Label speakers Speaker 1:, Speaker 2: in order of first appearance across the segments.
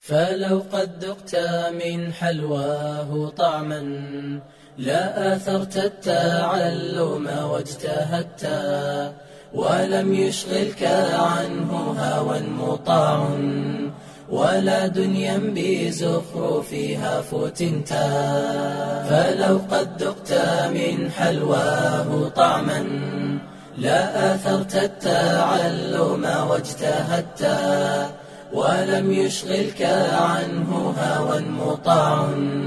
Speaker 1: فلو قد ذقت من حلواه طعما لا آثرت التعلم واجتهدت ولم يشغلك عنه هوى مطاع ولا دنيا بزخرفها فتنت. فلو قد ذقت من حلواه طعما لا آثرت التعلم واجتهدت ولم يشغلك عنه هوى مطاع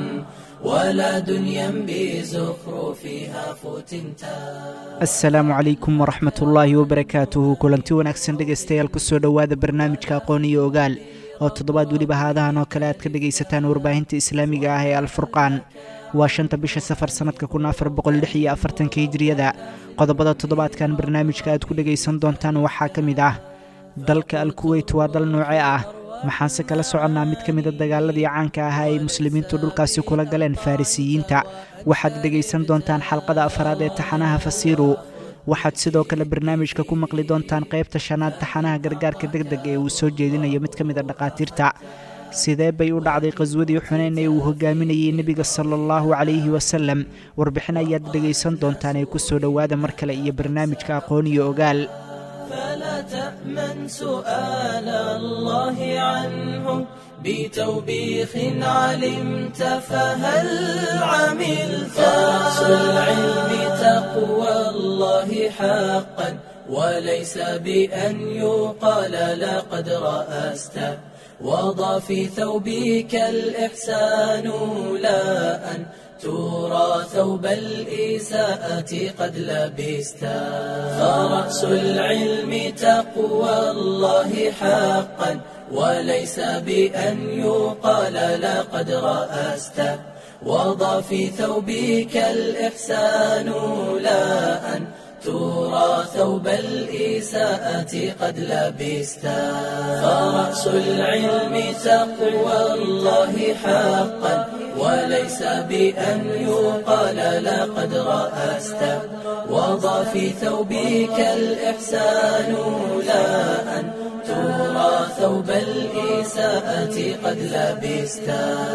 Speaker 1: ولا دنيا بزخرفها فتنتا.
Speaker 2: السلام عليكم ورحمة الله وبركاته. kulanti wanaagsan dhegeystayaal kusoo dhowaada barnaamijka aqoon iyo ogaal oo toddobaad weliba haadahan oo kale aad ka dhegaysataan warbaahinta islaamiga ah ee alfurqaan. waa 5 bisha safar sanadka 1446 hijriyada. qodobada toddobaadkan barnaamijka aad ku dhegaysan doontaan waxaa ka mid ah dalka alkuweyt waa dal noocee ah, maxaanse kala soconnaa mid ka mida dagaaladii caanka ahaa ay muslimiintu dhulkaasi kula galeen farisiyiinta. waxaad dhegaysan doontaan xalqada afraad ee taxanaha fasiiru. waxaad sidoo kale barnaamijka ku maqli doontaan qaybta 5aad taxanaha gargaarka degdeg ee uu soo jeedinayo mid ka mida dhaqaatiirta. sidee bay u dhacday qaswadii xunayn ee uu hogaaminayey nebiga sala allahu calayhi wasalam? warbixin ayaad dhegaysan doontaan ee ku soo dhowaada mar kale iyo barnaamijka aqoon iyo ogaal.
Speaker 1: فلا تأمن سؤال الله عنه بتوبيخ علمت فهل عملت. رأس العلم تقوى الله حقا وليس بأن يقال لقد رأست وضع في ثوبك الإحسان لا أن ترى ثوب الإساءة قد لبست. فرأس العلم تقوى الله حقا وليس بأن يقال لقد رأست وضع في ثوبك الإحسان لا أن ترى ثوب الإساءة قد لبست. فرأس العلم تقوى الله حقا وليس بأن يقال لقد رأست وضع في ثوبك الإحسان لا أن ترى ثوب الإساءة قد لبست.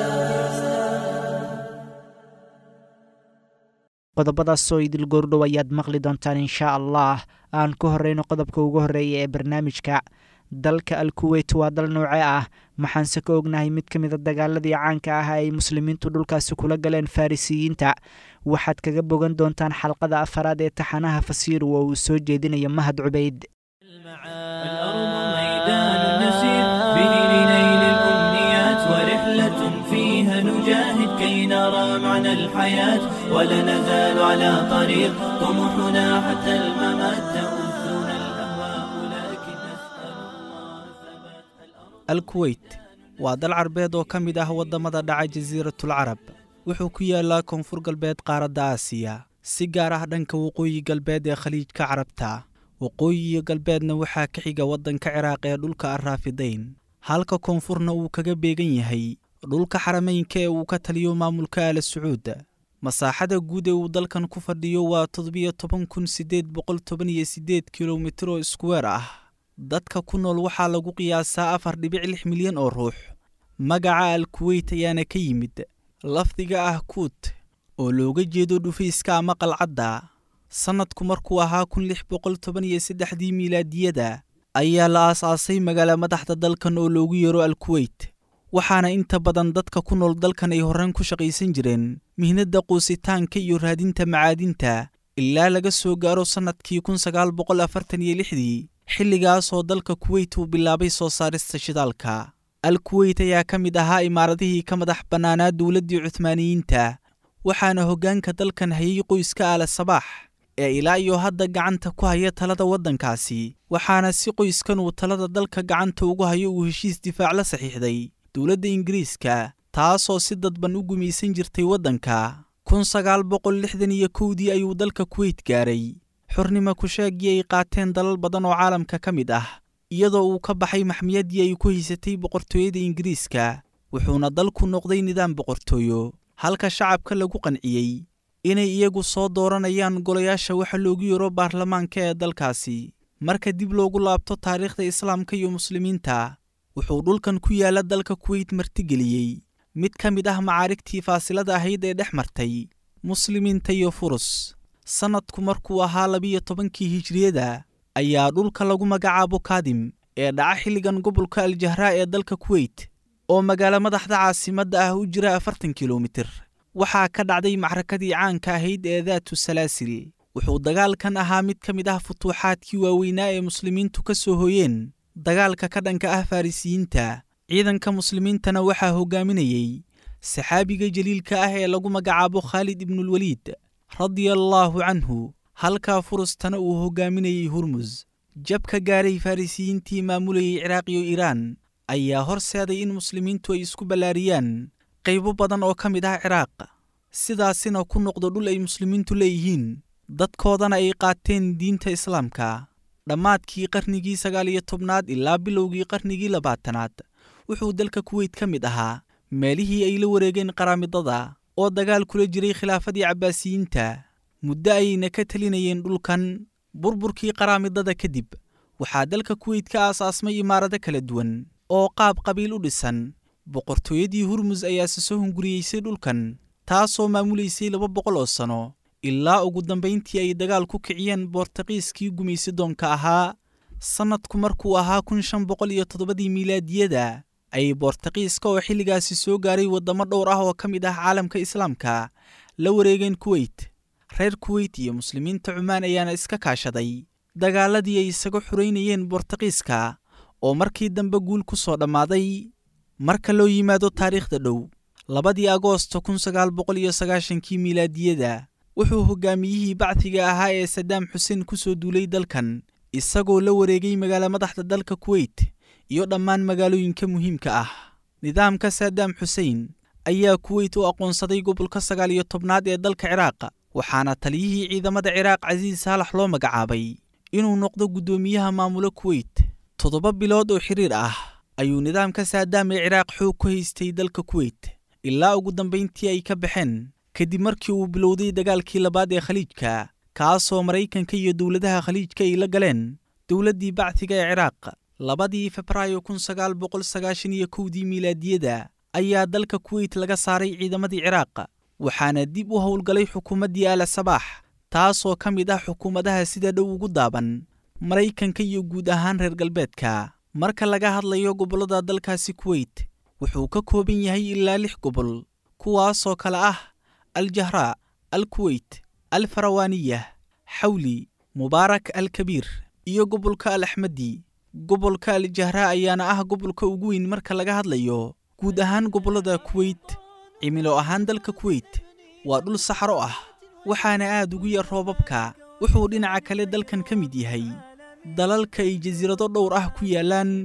Speaker 2: qodobadaasoo idil goordhow ayaad maqli doontaan inshaa allah. aan ku horreyno qodobka ugu horreeya ee barnaamijka. dalka alkuweyt waa dal noocee ah, maxaanse ka ognahay mid ka mida dagaaladii caanka ah ay muslimiintu dhulkaasi kula galeen farisiyiinta? waxaad kaga bogan doontaan xalqada afraad ee taxanaha fasiir oo uu soo jeedinayo mahad cubayd.
Speaker 1: نجاهد كي نرى معنى الحياة ولا نزال على طريق طموحنا حتى الممات تؤذنا الأهواء لكن نسأل الله ثبات.
Speaker 3: الكويت waa dal carbeed oo ka mid ah waddamada dhaca jasiiratul carab. wuxuu ku yaalaa koonfur galbeed qaaradda aasiya, si gaar ah dhanka waqooyi galbeed ee khaliijka carabta. waqooyiga galbeedna waxaa ka xiga waddanka ciraaq ee dhulka arraafidayn, halka koonfurna uu kaga beegan yahay dhulka xarameynka ee uu ka taliyo maamulka aala sacuud. masaaxada guud ee uu dalkan ku fadhiyo waa 17,818 kilomitir oo iskuweer ah. dadka ku nool waxaa lagu qiyaasaa 4.6 milyan oo ruux. magaca alkuweyt ayaana ka yimid lafdiga ah kuut oo looga jeedo dhufayska ama qalcadda. sannadku markuu ahaa 1613 miilaadiyada ayaa la aasaasay magaala madaxda dalkan oo loogu yeero alkuweyt. waxaana inta badan dadka ku nool dalkan ay horaan ku shaqaysan jireen mihnada quusitaanka iyo raadinta macaadinta ilaa laga soo gaaro sannadkii 1946 xilligaasoo dalka kuweyt uu bilaabay soo saarista shidaalka. alkuweyt ayaa ka mid ahaa imaaradihii ka madax bannaanaa dowladdii cuthmaaniyiinta, waxaana hoggaanka dalkan hayay qoyska aala sabaax ee ilaa iyo hadda gacanta ku haya talada waddankaasi. waxaana si qoyskan uu talada dalka gacanta ugu hayo uu heshiis difaac la saxiixday dowladda ingiriiska, taasoo si dadban u gumaysan jirtay waddanka. 1961 ayuu dalka kuweyt gaaray xornimo ku sheegii ay qaateen dalal badan oo caalamka ka mid ah, iyadoo uu ka baxay maxmiyadii ay ku haysatay boqortooyada ingiriiska. wuxuuna dalku noqday nidaam boqortooyo, halka shacabka lagu qanciyey inay iyagu soo dooranayaan golayaasha waxa loogu yeero baarlamaanka ee dalkaasi. marka dib loogu laabto taariikhda islaamka iyo muslimiinta, wuxuu dhulkan ku yaala dalka kuweyt martigeliyey mid ka mid ah macaarigtii faasilada ahayd ee dhex martay muslimiinta iyo furus. sannadku markuu ahaa 12 hijriyada ayaa dhulka lagu magacaabo kaadim ee dhaca xilligan gobolka aljahraa ee dalka kuweyt oo magaalo madaxda caasimadda ah u jira 40 kilomitir waxaa ka dhacday macrakadii caanka ahayd ee daatu salaasil. wuxuu dagaalkan ahaa mid ka mid ah futuuxaadkii waaweynaa ee muslimiintu ka soo hooyeen dagaalka ka dhanka ah farisiyiinta. ciidanka muslimiintana waxaa hogaaminayey saxaabiga jaliilka ah ee lagu magacaabo khaalid ibnulwaliid radiyallaahu canhu, halkaa furustana uu hogaaminayey hurmus. jabka gaaray farisiyiintii maamulayay ciraaq iyo iiraan ayaa horseeday in muslimiintu ay isku ballaariyaan qaybo badan oo ka mid ah ciraaq, sidaasina ku noqdo dhul ay muslimiintu leeyihiin, dadkoodana ay qaateen diinta islaamka. dhammaadkii qarnigii 19aad ilaa bilowgii qarnigii 20aad wuxuu dalka kuweyt ka mid ahaa meelihii ay la wareegeen qaraamidada oo dagaal kula jiray khilaafadii cabbaasiyiinta. muddo ayayna ka talinayeen dhulkan. burburkii qaraamidada kadib waxaa dalka kuweyt ka aasaasmay imaarado kala duwan oo qaab qabiil u dhisan. boqortooyadii hurmus ayaa soo hunguriyeysay dhulkan, taasoo maamulaysay 200 oo sano, ilaa ugu dambayntii ay dagaal ku kiciyeen boortaqiiskii gumaysidoonka ahaa. sannadku markuu ahaa 1507 miilaadiyada ayay boortaqiiska oo xilligaasi soo gaaray waddamo dhowr ah oo ka mid ah caalamka islaamka la wareegeen kuweyt. reer kuweyt iyo muslimiinta cumaan ayaana iska kaashaday dagaaladii ay isaga xureynayeen boortaqiiska oo markii dambe guul ku soo dhammaaday. marka loo yimaado taariikhda dhow 2 agoosto 1990 miilaadiyada wuxuu hogaamiyihii bacdiga ahaa ee sadaam xuseen ku soo duulay dalkan, isagoo la wareegay magaalo madaxda dalka kuweyt iyo dhammaan magaalooyinka muhiimka ah. nidaamka sadaam xuseen ayaa kuweyt u aqoonsaday gobolka 19aad ee dalka ciraaq, waxaana taliyihii ciidamada ciraaq casiis saalax loo magacaabay inuu noqdo guddoomiyaha maamula kuweyt. 7 bilood oo xiriir ah ayuu nidaamka sadaam ee ciraaq xoog ku haystay dalka kuweyt ilaa ugu dambayntii ay ka baxeen kadib markii uu bilowday dagaalkii labaad ee khaliijka, kaasoo maraykanka iyo dowladaha khaliijka ay la galeen dowladdii bacdiga ee ciraaq. 2 febraayo 1991 miilaadiyada ayaa dalka kuweyt laga saaray ciidamadii ciraaq, waxaana dib u howlgalay xukuumaddii aala sabaax, taasoo ka mid ah xukuumadaha sida dhow ugu daaban maraykanka iyo guud ahaan reer galbeedka. marka laga hadlayo gobollada dalkaasi kuweyt wuxuu ka kooban yahay ilaa 6 gobol, kuwaasoo kale ah aljahraa, alkuweyt, alfarawaaniyah, xawli, mubaarak alkabiir iyo gobolka alaxmadi. gobolka aljahraa ayaana ah gobolka ugu weyn marka laga hadlayo guud ahaan gobollada kuweyt. cimilo ahaan dalka kuweyt waa dhul saxaro ah, waxaana aad ugu yar roobabka. wuxuu dhinaca kale dalkan ka mid yahay dalalka ay jasiirado dhowr ah ku yaalaan.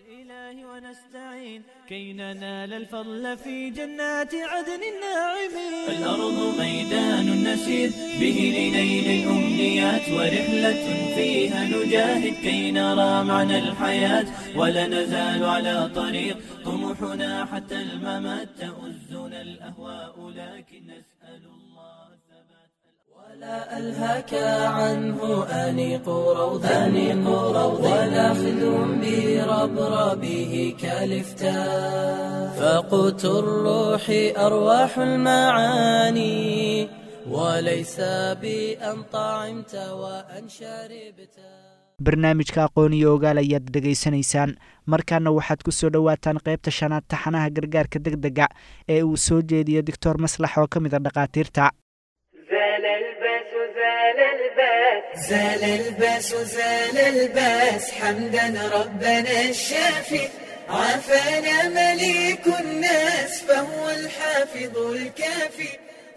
Speaker 1: كي ننال الفضل في جنات عدن الناعمين. الأرض ميدان نسير به لنيل الأمنيات، ورحلة فيها نجاهد كي نرى معنى الحياة، ولا نزال على طريق طموحنا حتى الممات. تؤزنا الأهواء لكن نسأل الله الثبات. ولا ألهك عنه أنيق روضا ولا خذ بربربه كالفتاء. فقوت الروح أرواح المعاني، وليس بأن طعمت وأن شربت.
Speaker 2: barnaamijka aqoon iyo ogaal ayaad dhegaysanaysaan. markaana waxaad ku soo dhowaataan qaybta 5aad taxanaha gargaarka degdega ee uu soo jeediyo doctor maslax oo ka mid ah dhaqaatiirta.
Speaker 4: زال الباس حمدا ربنا الشافي، عافانا مليك الناس فهو الحافظ الكافي.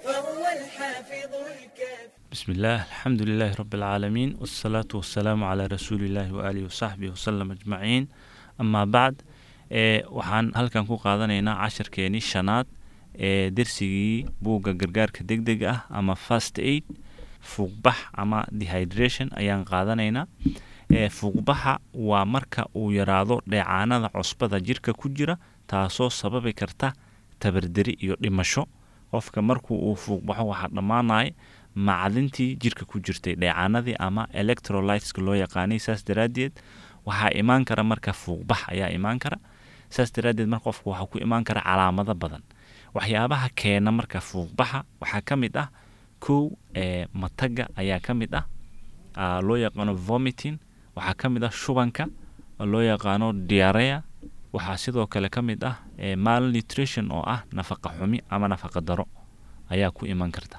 Speaker 5: بسم الله، الحمد لله رب العالمين، والصلاة والسلام على رسول الله وآله وصحبه وسلم أجمعين. أما بعد waxaan halkan ku qaadanaynaa casharkeeni 5aad ee dersigii buugga gargaarka degdega ah ama first aid. fuuqbax ama dehydration ayaan qaadanaynaa. fuuqbaxa waa marka uu yaraado dheecaanada cusbada jirka ku jira, taasoo sababi karta tabardari iyo dhimasho. qofka markuu uu fuuqbaxo waxaa dhammaanaya macdintii jirka ku jirtay, dheecaanadii ama electrolyteska loo yaqaanay. saas daraaddeed waxaa imaan kara marka fuuqbax ayaa imaan kara. saas daraadeed marka qofku waxa ku imaan kara calaamado badan waxyaabaha keena marka fuuqbaxa waxaa ka mid ah kow mataga ayaa ka mid ah loo yaqaano vomiting waxaa ka mid ah shubanka loo yaqaano diarrhea waxaa sidoo kale ka mid ah malnutrition oo ah nafaqa xumi ama nafaqa daro ayaa ku iman karta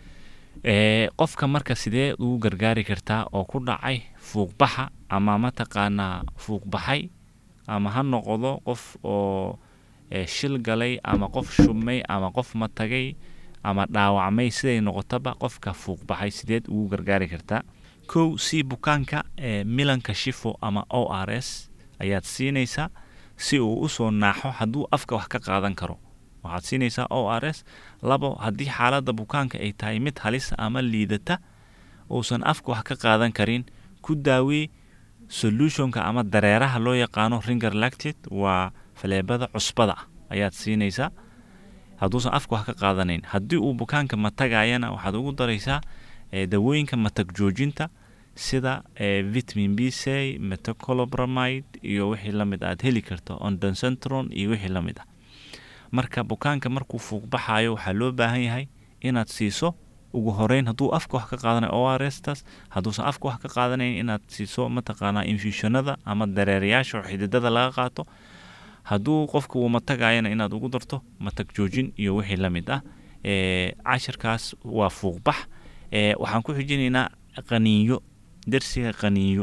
Speaker 5: qofka marka sidee ugu gargaari kartaa oo ku dhacay fuuqbaxa ama mataqaanaa fuuqbaxay ama ha noqdo qof oo shil galay ama qof shubmay ama qof matagay ama dhaawacmay siday noqotaba qofka fuuqbaxay sideed ugu gargaari kartaa kow si bukaanka milanka shifo ama ORS ayaad siinaysaa si uu usoo naaxo hadduu afka wax ka qaadan karo waxaad siinaysaa ORS labo haddii xaaladda bukaanka ay tahay mid halis ama liidata uusan afka wax ka qaadan karin ku daawee solutionka ama dareeraha loo yaqaano ringer lactate waa faleebada cusbada ayaad siinaysaa hadduusan afka wax ka qaadanayn haddii uu bukaanka matagayana waxaad ugu daraysaa dawooyinka matag joojinta sida vitamin B6 metocolopramide iyo wixii la mid aad heli karto ondansetron iyo wixii la mid ah marka bukaanka markuu fuuqbaxayo waxaa loo baahan yahay inaad siiso ugu horeyn hadduu afka wax ka qaadanayo ORS-taas hadduusan afka wax ka qaadanayn inaad siiso mataqaanaa infusionada ama dareerayaasha oo xididada laga qaato hadduu qofka uu matagayana inaad ugu darto matag joojin iyo wixii la mid ah cashirkaas waa fuuqbax waxaan ku xijinaynaa qaniinyo darsiga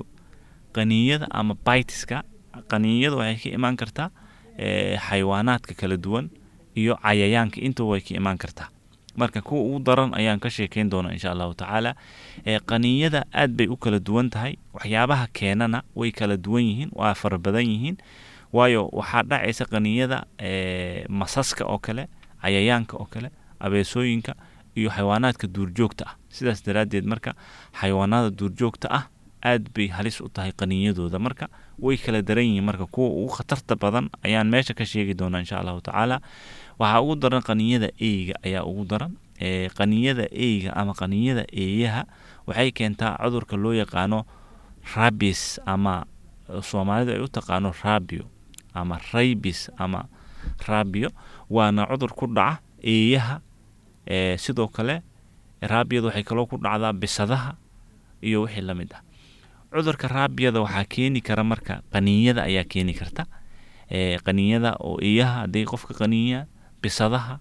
Speaker 5: qaniinyada ama bitiska qaniinyada waxay ka imaan kartaa xayawaanaadka kala duwan iyo cayayaanka inta way ka imaan kartaa marka kuwa ugu daran ayaan ka sheekayn doonaa insha allahu tacaala qaniinyada aad bay u kala duwan tahay waxyaabaha keenana way kala duwan yihiin waa fara badan yihiin waayo waxaa dhacaysa qaniinyada masaska oo kale cayayaanka oo kale abeesooyinka iyo xayawaanaadka duurjoogta ah sidaas daraaddeed marka xayawaanada duurjoogta ah aad bay halis u tahay qaniinyadooda marka way kala daran yihiin marka kuwa ugu khatarta badan ayaan meesha ka sheegi doonaa insha allahu tacaala waxaa ugu daran qaniinyada eeyga ayaa ugu daran qaniinyada eeyga ama qaniinyada eeyaha waxay keentaa cudurka loo yaqaano rabies ama soomaalidu ay u taqaano rabio ama rabies ama rabio waana cudur ku dhaca eeyaha sidoo kale raabiyada waxay kaloo ku dhacdaa bisadaha iyo wixii la mid ah cudurka raabiyada waxaa keeni kara marka qaniinyada ayaa keeni karta qaniinyada oo eeyaha hadday qofka qaniinya bisadaha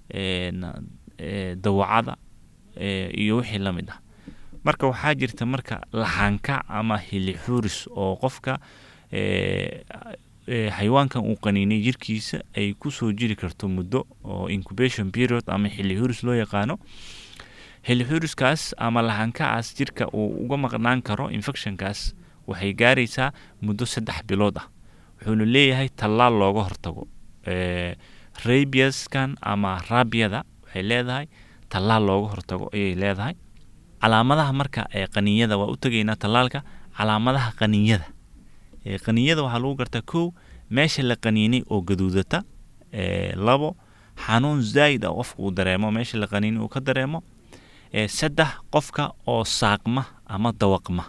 Speaker 5: dawacada iyo wixii la mid ah marka waxaa jirta marka laxanka ama hilixuuris oo qofka xayawaankan uu qaniinay jirkiisa ay kusoo jiri karto muddo oo incubation period ama hilixuuris loo yaqaano hilixuuriskaas ama laxankaas jirka uu uga maqnaan karo infectionkaas waxay gaaraysaa muddo 3 bilood ah wuxuuna leeyahay tallaal looga hortago rabieskan ama raabiyada waxay leedahay tallaal looga hortago ayay leedahay calaamadaha marka qaniinyada waa u tagaynaa tallaalka calaamadaha qaniinyada qaniinyada waxaa lagu gartaa kow meesha la qaniinay oo gaduudata labo xanuun zaid ah qofku uu dareemo meesha la qaniinay uu ka dareemo saddex qofka oo saaqma ama dawaqma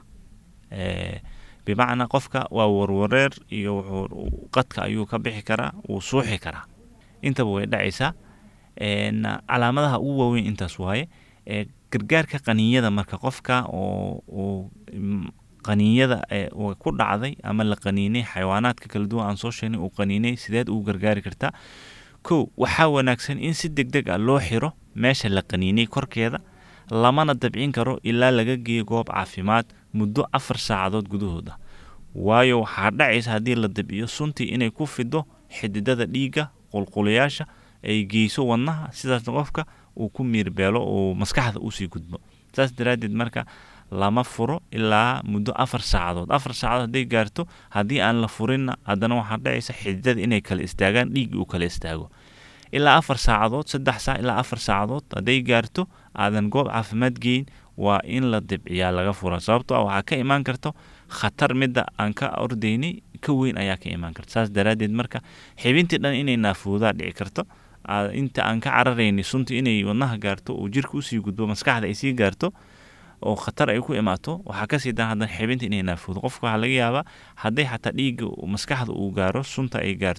Speaker 5: bimacnaa qofka waa warwareer iyo qadka ayuu ka bixi karaa wuu suuxi karaa intaba way dhacaysaa calaamadaha ugu waaweyn intaas waaye gargaarka qaniinyada marka qofka oo qaniinyada ku dhacday ama la qaniinay xayawaanaadka kala duwan aan soo sheegnay uu qaniinay sideed ugu gargaari kartaa kow waxaa wanaagsan in si degdeg ah loo xiro meesha la qaniinay korkeeda lamana dabcin karo ilaa laga geeyo goob caafimaad muddo 4 saacadood gudahooda waayo waxaa dhacaysa haddii la dabciyo suntii inay ku fido xididada dhiigga qulqulayaasha ay geyso wadnaha sidaasna qofka uu ku miirbeelo oo maskaxda u sii gudbo saas daraaddeed marka lama furo ilaa muddo 4 saacadood 4 saacadood hadday gaarto haddii aan la furinna haddana waxaa dhacaysa xididada inay kala istaagaan dhiigga uu kala istaago ilaa 4 saacadood 3 saac ilaa 4 saacadood hadday gaarto aadan goob caafimaad geyn waa in la dibciyaa laga fura sababtoo ah waxaa ka imaan karto khatar midda aan ka ordaynay ka weyn ayaa ka imaan karta saas daraaddeed marka xibintii dhan inay naafoodaa dhici karto inta aan ka cararaynay sunta inay wadnaha gaarto oo jirka usii gudbo maskaxda ay sii gaarto oo khatar ay ku imaato waxaa kasii dan haddana xibinta inay naafoodo qofka waxaa laga yaabaa hadday xataa dhiigga maskaxda uu gaaro sunta ay gaarto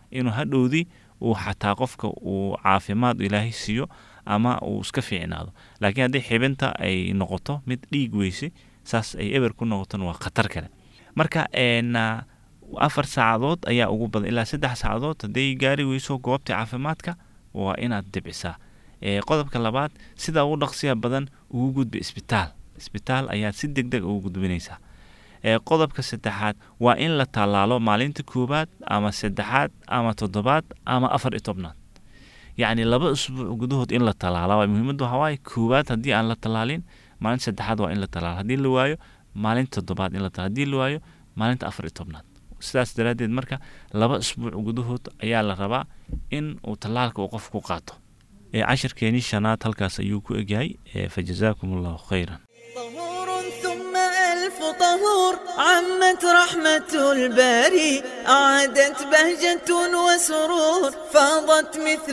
Speaker 5: inuu hadhowdii uu xataa qofka uu caafimaad ilaahay siiyo ama uu iska fiicnaado. laakiin haddii xibinta ay noqoto mid dhiig weyse saas ay eber ku noqotona waa khatar kale. marka 4 saacadood ayaa ugu badan ilaa 3 saacadood hadday gaari weyso goobta caafimaadka waa inaad dibcisaa. qodobka labaad sida ugu dhaqsiya badan ugu gudbi isbitaal ayaad si degdeg ugu gudbinaysaa. qodobka saddexaad waa in la tallaalo maalinta 1 ama 3 ama 7 ama 14. yacni 2 usbuuc gudahood in la tallaalo waa muhiimadu. waxaa 1 haddii aan la tallaalin maalinta 3 waa in la tallaalo. haddii la waayo maalinta 7 in la tallaalo. haddii la waayo maalinta 14. sidaas daraadeed marka 2 usbuuc gudahood ayaa la rabaa in uu tallaalka uu qofku qaato. cashirkeeni shanaad halkaas ayuu ku egyahay. fajazaakumullahu khayran.
Speaker 4: طهور ثم ألف طهور عمت رحمة الباري أعادت بهجة وسرور فاضت مثل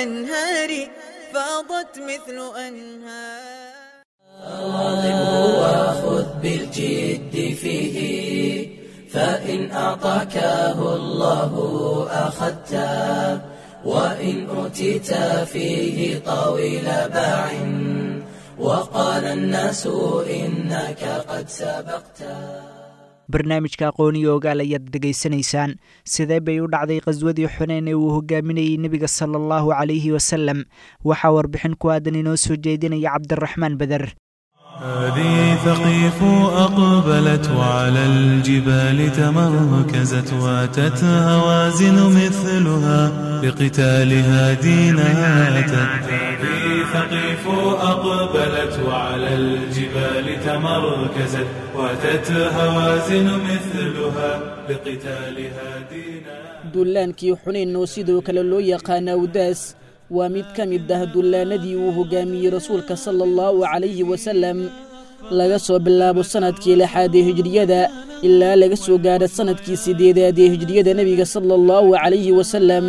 Speaker 4: أنهار
Speaker 1: واظبه وخذ بالجد فيه فإن أعطاكه الله أخذته وإن أوتيت فيه طويل باع وقال الناس إنك قد سبقت.
Speaker 2: barnaamijka aqooniyo ogaal ayaad dhegaysanaysaan. sidee bay u dhacday qaswadii xuneyn ee uu hogaaminayay nebiga sala allahu calayhi wasalam? waxaa warbixin ku aadan inoo soo jeedinaya cabdiraxmaan beder.
Speaker 6: هذه ثقيف أقبلت وعلى الجبال تمركزت واتت هوازن مثلها لقتالها دينها أتت. هذه ثقيف أقبلت وعلى الجبال تمركزت واتت هوازن مثلها لقتالها دينها.
Speaker 7: dullaankii xunayn oo sidoo kale loo yaqaana awdaas waa mid ka mid ah dullaanadii uu hogaamiyey rasuulka sala allahu calayhi wasalam laga soo bilaabo sanadkii 6 ee hijriyada ilaa laga soo gaadho sanadkii 8 ee hijriyada nebiga sala allahu calayhi wasalam.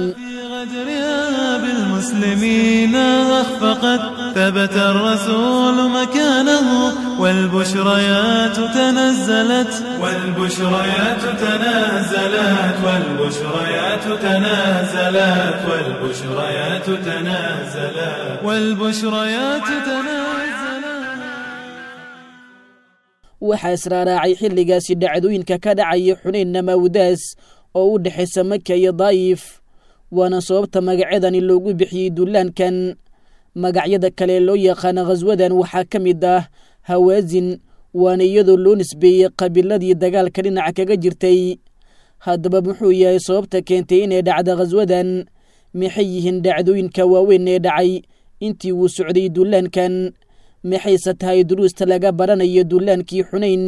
Speaker 6: بالمسلمين أخفقت ثبت الرسول مكانه والبشريات تنزلت والبشريات تنازلت والبشريات تنازلت والبشريات تنازلت والبشريات تنازلت.
Speaker 7: waxaa israaraacay xilligaasi dhacdooyinka ka dhacaya xunaynna mawdaas oo u dhexaysa maka iyo daa'if, waana sababta magacyadani loogu bixiyey dullaankan. magacyada kale loo yaqaana khaswadan waxaa ka mid ah hawaasin, waana iyadoo loo nisbeeyey qabiiladii dagaalka dhinaca kaga jirtay. haddaba muxuu yahay sababta keentay inay dhacda khaswadan? maxay yihiin dhacdooyinka waaweyn ee dhacay intii uu socday dullaankan? maxayse tahay duruusta laga baranayo dullaankii xunayn?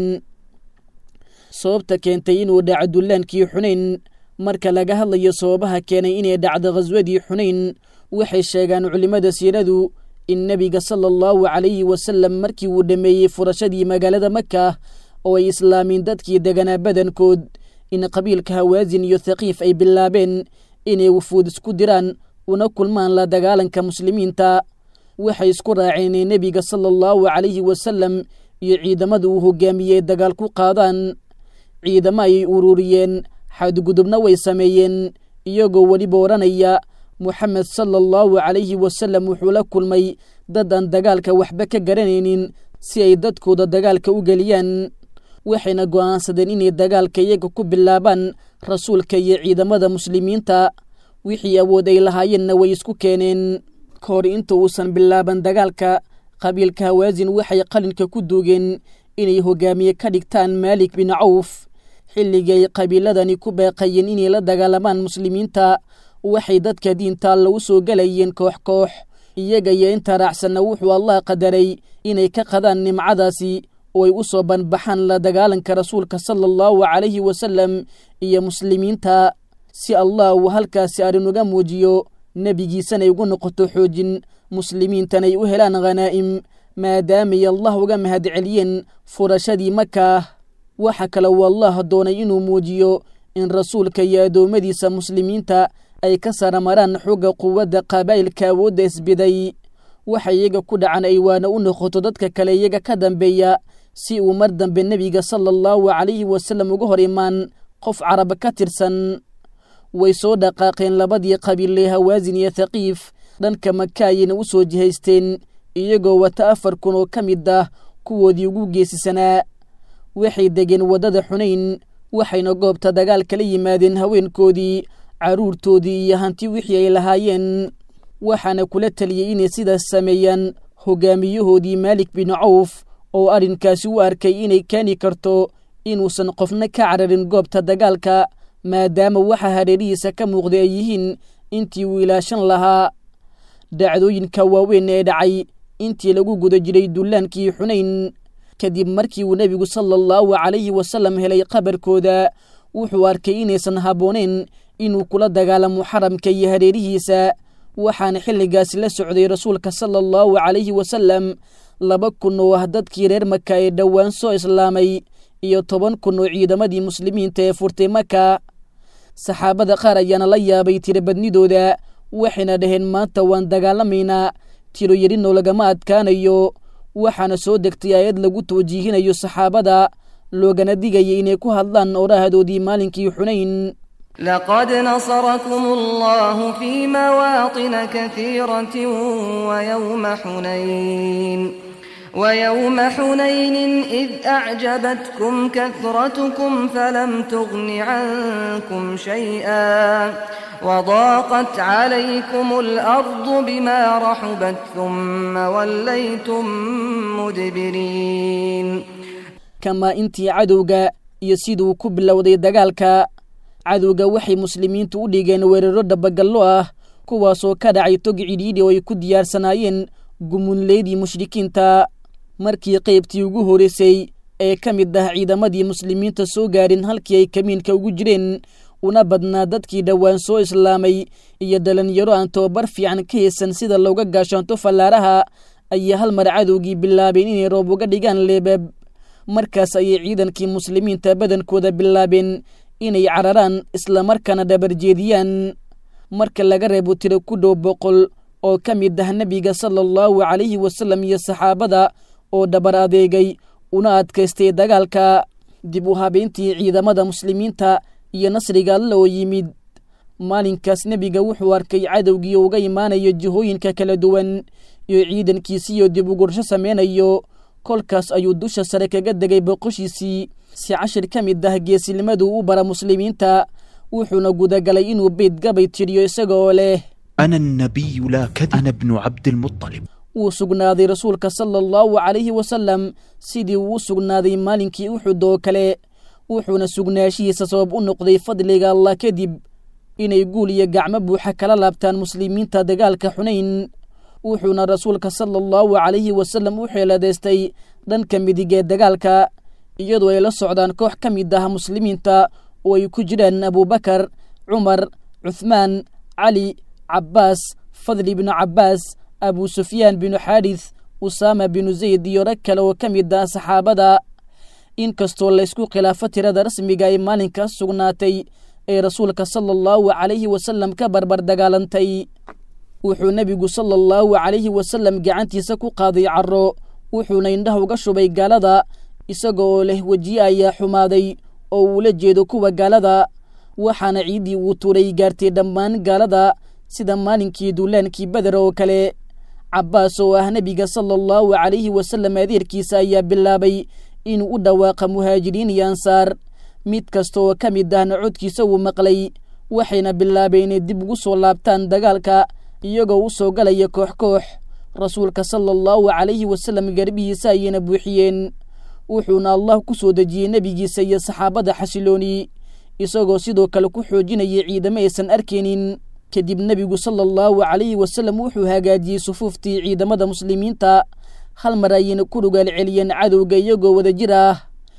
Speaker 7: sababta keentay inuu dhaco dullaankii xunayn. marka laga hadlayo sababaha keenay inay dhacdo khaswadii xunayn, waxay sheegaan culimmada siiradu in nebiga sala allahu calayhi wasalam markii uu dhammeeyey furashadii magaalada maka oo ay islaamiin dadkii deganaa badankood, in qabiilka hawaasin iyo thaqiif ay bilaabeen inay wufuud isku diraan una kulmaan la dagaalanka muslimiinta. waxay isku raaceen inay nebiga sala allahu calayhi wasalam iyo ciidamada uu hogaamiyey dagaal ku qaadaan. ciidamo ayay ururiyeen, xadgudubna way sameeyeen, iyagoo weliba odhanaya moxamed sala allahu calayhi wasalam wuxuu la kulmay dad aan dagaalka waxba ka garanaynin si ay dadkooda dagaalka u geliyaan. waxayna go'aansadeen inay dagaalka iyaga ku bilaabaan rasuulka iyo ciidamada muslimiinta. wixii awood ay lahaayeenna way isku keeneen. ka hor inta uusan bilaaban dagaalka, qabiilka hawaasin waxay qalinka ku duugeen inay hogaamiye ka dhigtaan maalik bin cawf. xilligay qabiiladani ku baaqayeen inay la dagaalamaan muslimiinta, waxay dadka diinta alla u soo galayeen koox koox. iyaga iyo inta raacsanna wuxuu allah qadaray inay ka qadaan nimcadaasi oo ay u soo banbaxaan la dagaalanka rasuulka sala allahu calayhi wasalam iyo muslimiinta, si allah uu halkaasi arrin uga muujiyo, nebigiisanay ugu noqoto xoojin, muslimiintanay u helaan khanaa'im, maadaamay allah uga mahadceliyeen furashadii maka. waxa kale uu allah doonay inuu muujiyo in rasuulka iyo addoommadiisa muslimiinta ay ka saramaraan xooga quwadda qabaa'ilka awoodda isbiday. waxa iyaga ku dhacan ay waana u noqoto dadka kale iyaga ka dambeeya, si uu mar dambe nebiga sala allahu calayhi wasalam uga hor imaan qof carab ka tirsan. way soo dhaqaaqeen labadii qabiile Hawaasin iyo Thaqiif dhanka Maka ayayna u soo jihaysteen iyagoo wata 4,000 oo ka mid ah kuwoodii ugu geesisanaa. waxay degeen wadada Xunayn waxayna goobta dagaal kala yimaadeen haweenkoodii caruurtoodii iyo hanti wixii ay lahaayeen. waxaana kula taliyay inay sidaas sameeyaan hogaamiyahoodii Maalik bin Auf oo arrinkaasi u arkay inay keeni karto inuusan qofna ka cararin goobta dagaalka maadaama waxa hareerihiisa ka muuqday ay yihiin intii uu ilaashan lahaa. dhacdooyinka waaweyn ee dhacay intii lagu guda jiray dullaankii Xunayn kadib markii uu Nabigu sallallahu alayhi wasallam helay qabarkooda wuxuu arkay inaysan habbooneyn inuu kula dagaalamo xaramka iyo hareerihiisa. waxaana xilligaas la socday rasuulka sallallahu alayhi wasallam 2,000 oo ah dadkii reer Maka ee dhowaan soo islaamay iyo 10,000 oo ciidamadii muslimiinta ee furtay Maka. saxaabada qaar ayaana la yaabay tirabadnidooda waxayna dhaheen maanta waan dagaalamaynaa tiro yarinoo lagama adkaanayo. waxaana soo degtay aayad lagu tawjiihinayo saxaabada loogana digayay inay ku hadlaan oraahdoodii maalinkii Xunayn.
Speaker 8: لقد نصركم الله في مواطن كثيرة ويوم حنين إذ أعجبتكم كثرتكم فلم تغن عنكم شيئا وضاقت عليكم الأرض بما رحبت ثم وليتم مدبرين.
Speaker 7: كما انتي عدوغا يسيدو كبلودي دقالكا cadowga waxay muslimiintu u dhigeen weeraro dabagallo ah kuwaasoo ka dhacay tog cidhiidhi oo ay ku diyaarsanaayeen gumunleydii mushrikiinta. markii qaybtii ugu horeysay ee ka mid ah ciidamadii muslimiinta soo gaadhin halkii ay kamiinka ugu jireen una badnaa dadkii dhowaan soo islaamay iyo dhalinyaro aan tababar fiican ka haysan sida looga gaashaanto fallaaraha ayaa hal mar cadowgii bilaabeen inay roob uga dhigaan leebab. markaas ayay ciidankii muslimiinta badankooda bilaabeen inay cararaan isla markaana dhabarjeediyaan. marka laga reebo tiro ku dhow 100 oo ka mid ah Nabiga sallallahu alayhi wasallam iyo saxaabada oo dhabar adeegay una adkaystay dagaalka. dib u habeyntii ciidamada muslimiinta iyo nasriga Alle oo yimid maalinkaas Nabiga wuxuu arkay cadowgii uga imaanayo jihooyinka kala duwan iyo ciidankiisii dib u gursho sameynayo. kolkaas ayuu dusha sare kaga degay boqoshiisii si 10 ka mid ah geesinimadu u bara muslimiinta wuxuuna gudagalay inuu beed gabay tiriyo isagoo leh
Speaker 9: أنا النبي لا كذب أنا ابن عبد المطلب.
Speaker 7: وسجنادي رسولك صلى الله عليه وسلم سيدي وسجنادي مالكي أحد وكله وحنا سجناشي سبب النقضي فضل الله كذب إن يقول يجع مبوح كلا لابتان مسلمين تدقال كحنين وحنا رسولك صلى الله عليه وسلم وحيل دستي دن كم بديجة دقالك يدو إلى السعودان كوح كم يدها مسلمين تا ويكجرن أبو بكر عمر عثمان علي عباس فضل بن عباس أبو سفيان بن حارث أسامة بن زيد يركل وكم يدها صحابة إن كستول ليسكو خلافة رد رسمي جاي مالك سجناتي أي رسولك صلى الله عليه وسلم كبر بردقالنتي وحو نبي صلى الله عليه وسلم جعنتي سكو قاضي عرو وحو نينده وقشبي قالدا إساقو له وجيا يا حمادي أو لجيدو كوا قالدا وحان عيدي وطوري قارتي دمان قالدا سيدا مالنكي دولانكي بدر وكالي عباس نبي صلى الله عليه وسلم أذير كيسايا باللابي إن أدواق مهاجرين ينصار ميت كستو كميدان عودكي سو مقلي وحين باللابين الدب قصو لابتان دقالكا iyagoo u soo galaya koox rasuulka sallallahu alayhi wasallam garbiisa ayna buuxiyeen wuxuuna Allah ku soo dajiyay nabigiisa iyo saxaabada xasilooni isagoo sidoo kale ku xoojinayay ciidamo aysan arkeenin kadib nabigu sallallahu alayhi wasallam wuxuu hagaajiyay sufuuftii ciidamada muslimiinta hal mar ayna ku rugaal celiyeen cadowga iyagoo wada jira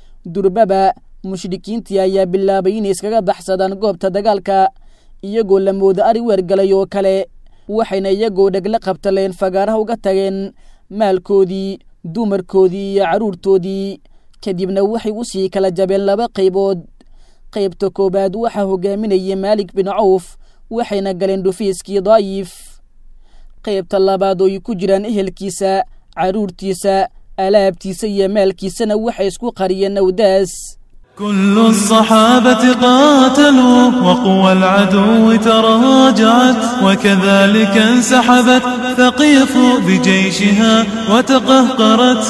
Speaker 7: durbaba mushrikiintii ayaa bilaabay inay iskaga baxsadaan goobta dagaalka iyagoo la moodo ari weergalay oo kale waxayna iyagoo dhagla qabtaleen fagaaraha uga tageen maalkoodii dumarkoodii iyo caruurtoodii kadibna waxay u sii kala jabeen laba qaybood qaybta koobaad waxa hogaaminayay Maalik bin Auf waxayna galeen dhufiiskii Daayif qaybta labaad oo ku jiraan ehelkiisa caruurtiisa alaabtiisa iyo maalkiisana waxay isku qariyeen Nawdaas
Speaker 6: كل الصحابة قاتلوا وقوى العدو تراجعت وكذلك انسحبت ثقيف بجيشها وتقهقرت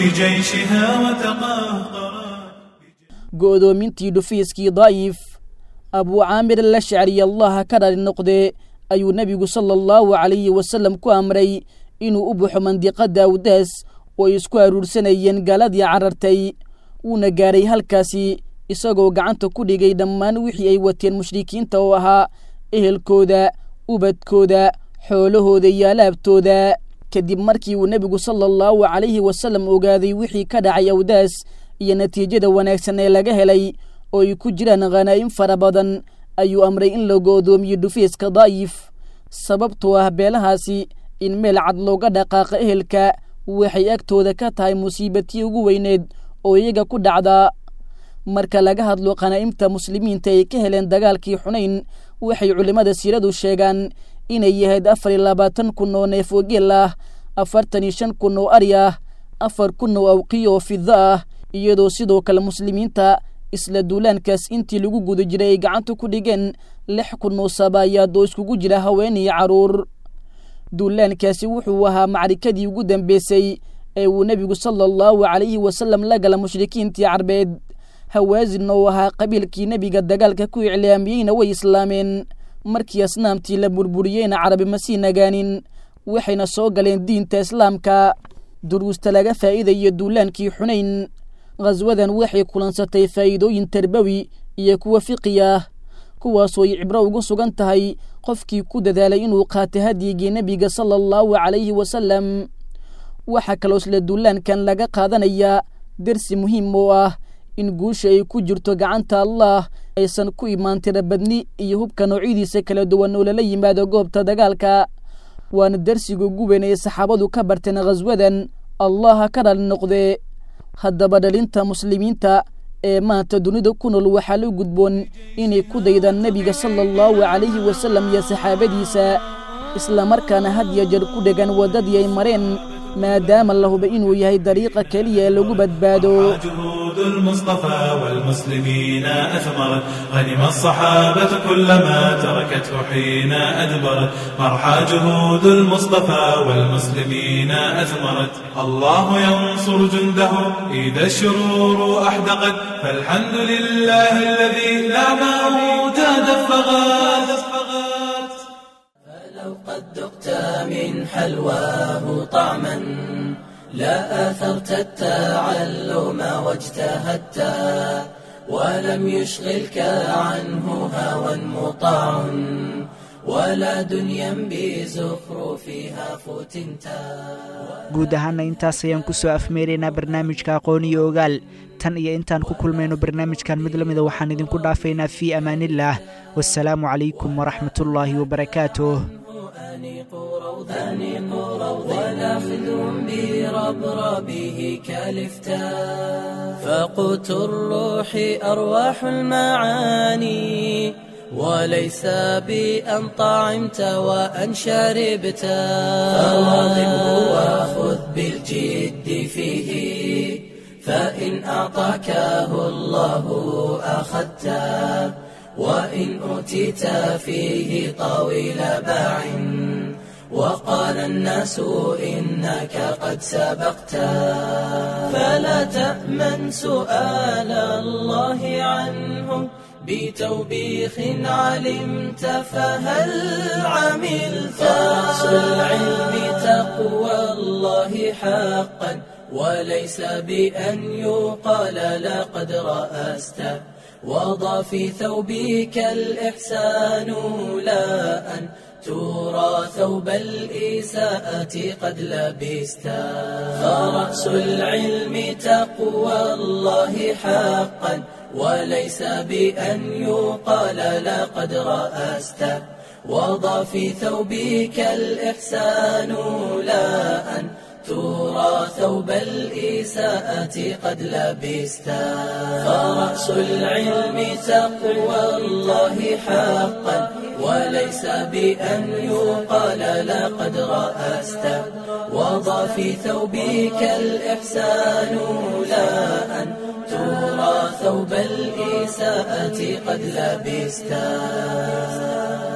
Speaker 7: go'doomintii dhufiiskii daa'if abuu caamir alashcari allaha ka dhali noqde ayuu nebigu sala allahu calayhi wasalam ku amray inuu u baxo mandiqadda awdaas oo ay isku aruursanayeen gaaladii carartay wuuna gaaray halkaasi isagoo gacanta ku dhigay dhammaan wixii ay wateen mushrikiinta oo ahaa ehelkooda ubadkooda xoolahooda iyo alaabtooda kadib markii uu nebigu sala allahu calayhi wasalam ogaaday wixii ka dhacay awdaas iyo natiijada wanaagsan ee laga helay oo ay ku jiraan khanaa'im fara badan ayuu amray in la go'doomiyo dhufiiska daa'if sababtoo ah beelahaasi in meel cad looga dhaqaaqa ehelka waxay agtooda ka tahay musiibatii ugu weyneed oo iyaga ku dhacda marka laga hadlo khanaa'imta muslimiinta ay ka heleen dagaalkii xunayn waxay culimmada siiradu sheegaan inay yahayd 24 kun oo neef oo geel ah 45 kun oo ari ah 4 kun oo awqiyo oo fidda ah iyadoo sidoo kale muslimiinta isla duulaankaas intii lagu guda jiray ay gacanta ku dhigeen 6 kun oo sabaayaad oo iskugu jira haween iyo carruur duulaankaasi wuxuu ahaa macrikadii ugu dambeysay ee uu nebigu sala allahu calayhi wasalam la gala mushrikiintii carbeed hawaasin oo ahaa qabiilkii nebiga dagaalka ku iclaamiyeyna way islaameen markii asnaamtii la burburiyeyna carabi ma sii nagaanin waxayna soo galeen diinta islaamka duruusta laga faa'iidayo duulaankii xunayn khaswadan waxay kulansatay faa'iidooyin tarbawi iyo kuwa fiqi ah kuwaasoo ay cibro ugu sugan tahay qofkii ku dadaalay inuu qaato hadyigii nebiga sala allahu calayhi wasalam waxaa kaloo isla duulaankan laga qaadanayaa dersi muhiim oo ah in guusha ay ku jirto gacanta allah aysan ku imaan tirabadni iyo hubka noocyadiisa kala duwan oo lala yimaado goobta dagaalka waana dersiga ugu weyn ee saxaabadu ka barteen khaswadan allaha ka dhali noqde haddaba dhalinta muslimiinta ee maanta dunida ku nool waxaa la gudboon inay ku daydaan nebiga sala allahu calayhi wasalam iyo saxaabadiisa islamarkaana had iyo jeer ku dhegan waddadii ay mareen maadaama la huba inuu yahay dariiqa keliya ee lagu badbaado
Speaker 6: جهود المصطفى والمسلمين أثمرت غنم الصحابة كلما تركته حين أدبرت مرحى جهود المصطفى والمسلمين أثمرت الله ينصر جنده إذا الشرور أحدقت فالحمد لله الذي لا موت دفغت
Speaker 1: فلو قد ذقت من حلواه طعما لا آثرت التعلم واجتهدت ولم يشغلك عنه هوى مطاع ولا دنيا بزخرفها فتنتا
Speaker 2: guud ahaana intaas ayaan ku soo afmeeraynaa barnaamijka aqoon iyo ogaal tan iyo intaan ku kulmayno barnaamijkan mid la mida waxaan idinku dhaafaynaa fii amaanillaah wassalaamu calaykum waraxmatullaahi wabarakaatuh
Speaker 1: وناخذهم بربربه كالفتا فقوت الروح أرواح المعاني وليس بأن طعمت وأن شربت فواظبه وخذ بالجد فيه فإن أعطاكه الله أخذته وإن أوتيت فيه طويل باع وقال الناس إنك قد سبقت فلا تأمن سؤال الله عنه بتوبيخ علمت فهل عملت فرأس العلم تقوى الله حقا وليس بأن يقال لقد رأست وضع في ثوبك الإحسان لا أن ترى ثوب الإساءة قد لبست فرأس العلم تقوى الله حقا وليس بأن يقال لقد رأست وضع في ثوبك الإحسان لا أن ترى ثوب الإساءة قد لبست فرأس العلم تقوى الله حقا وليس بأن يقال لقد رأست وضع في ثوبك الإحسان لا أن ترى ثوب الإساءة قد لبستا.